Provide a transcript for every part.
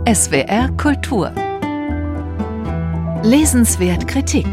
SWR Kultur. Lesenswert Kritik.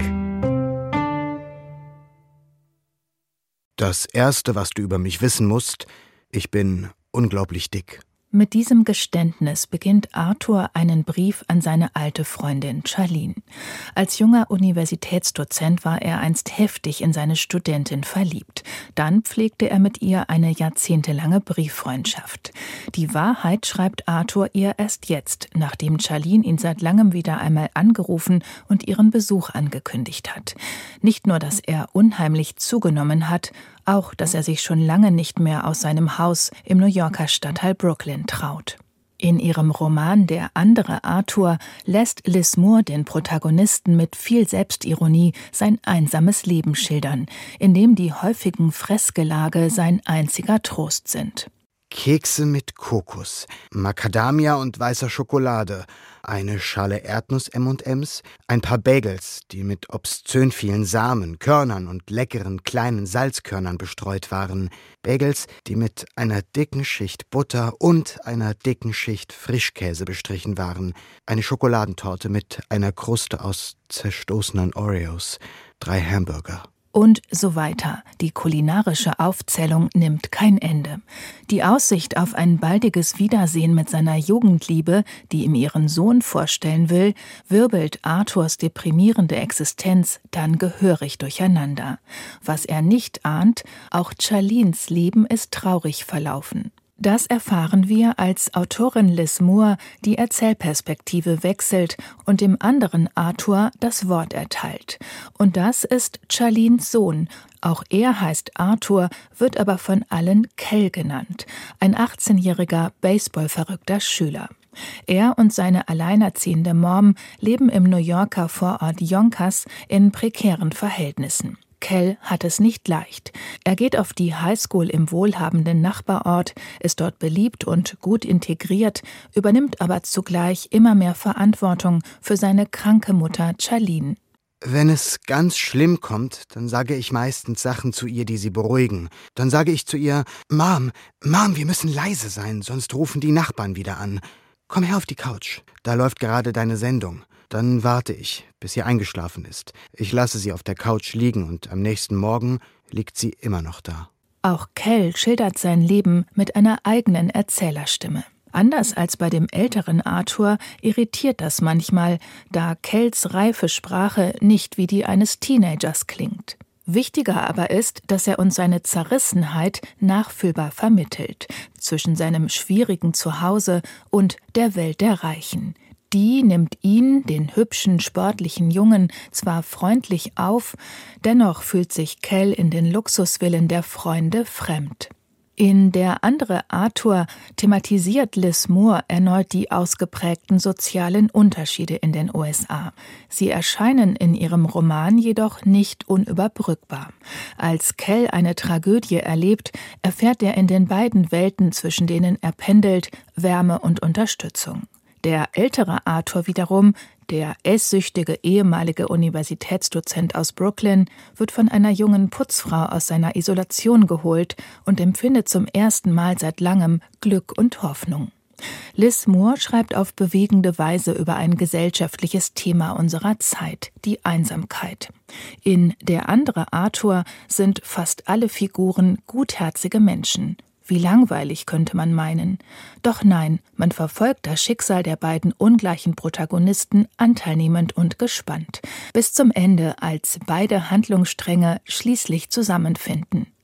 Das Erste, was du über mich wissen musst, ich bin unglaublich dick. Mit diesem Geständnis beginnt Arthur einen Brief an seine alte Freundin Charlene. Als junger Universitätsdozent war er einst heftig in seine Studentin verliebt. Dann pflegte er mit ihr eine jahrzehntelange Brieffreundschaft. Die Wahrheit schreibt Arthur ihr erst jetzt, nachdem Charlene ihn seit langem wieder einmal angerufen und ihren Besuch angekündigt hat. Nicht nur, dass er unheimlich zugenommen hat, auch, dass er sich schon lange nicht mehr aus seinem Haus im New Yorker Stadtteil Brooklyn traut. In ihrem Roman Der andere Arthur lässt Liz Moore den Protagonisten mit viel Selbstironie sein einsames Leben schildern, in dem die häufigen Fressgelage sein einziger Trost sind. Kekse mit Kokos, Macadamia und weißer Schokolade, eine Schale Erdnuss-M&Ms, ein paar Bagels, die mit obszön vielen Samen, Körnern und leckeren kleinen Salzkörnern bestreut waren. Bagels, die mit einer dicken Schicht Butter und einer dicken Schicht Frischkäse bestrichen waren. Eine Schokoladentorte mit einer Kruste aus zerstoßenen Oreos. 3 Hamburger. Und so weiter. Die kulinarische Aufzählung nimmt kein Ende. Die Aussicht auf ein baldiges Wiedersehen mit seiner Jugendliebe, die ihm ihren Sohn vorstellen will, wirbelt Arthurs deprimierende Existenz dann gehörig durcheinander. Was er nicht ahnt, auch Charlenes Leben ist traurig verlaufen. Das erfahren wir, als Autorin Liz Moore die Erzählperspektive wechselt und dem anderen Arthur das Wort erteilt. Und das ist Charlenes Sohn. Auch er heißt Arthur, wird aber von allen Kel genannt. Ein 18-jähriger baseballverrückter Schüler. Er und seine alleinerziehende Mom leben im New Yorker Vorort Yonkers in prekären Verhältnissen. Kel hat es nicht leicht. Er geht auf die Highschool im wohlhabenden Nachbarort, ist dort beliebt und gut integriert, übernimmt aber zugleich immer mehr Verantwortung für seine kranke Mutter Charlene. Wenn es ganz schlimm kommt, dann sage ich meistens Sachen zu ihr, die sie beruhigen. Dann sage ich zu ihr, Mom, wir müssen leise sein, sonst rufen die Nachbarn wieder an. Komm her auf die Couch, da läuft gerade deine Sendung. Dann warte ich, bis sie eingeschlafen ist. Ich lasse sie auf der Couch liegen und am nächsten Morgen liegt sie immer noch da. Auch Kel schildert sein Leben mit einer eigenen Erzählerstimme. Anders als bei dem älteren Arthur irritiert das manchmal, da Kels reife Sprache nicht wie die eines Teenagers klingt. Wichtiger aber ist, dass er uns seine Zerrissenheit nachfühlbar vermittelt, zwischen seinem schwierigen Zuhause und der Welt der Reichen. Die nimmt ihn, den hübschen, sportlichen Jungen, zwar freundlich auf, dennoch fühlt sich Kel in den Luxusvillen der Freunde fremd. In Der andere Arthur thematisiert Liz Moore erneut die ausgeprägten sozialen Unterschiede in den USA. Sie erscheinen in ihrem Roman jedoch nicht unüberbrückbar. Als Kel eine Tragödie erlebt, erfährt er in den beiden Welten, zwischen denen er pendelt, Wärme und Unterstützung. Der ältere Arthur wiederum, der esssüchtige ehemalige Universitätsdozent aus Brooklyn, wird von einer jungen Putzfrau aus seiner Isolation geholt und empfindet zum ersten Mal seit langem Glück und Hoffnung. Liz Moore schreibt auf bewegende Weise über ein gesellschaftliches Thema unserer Zeit, die Einsamkeit. In Der andere Arthur sind fast alle Figuren gutherzige Menschen. Wie langweilig, könnte man meinen. Doch nein, man verfolgt das Schicksal der beiden ungleichen Protagonisten anteilnehmend und gespannt. Bis zum Ende, als beide Handlungsstränge schließlich zusammenfinden.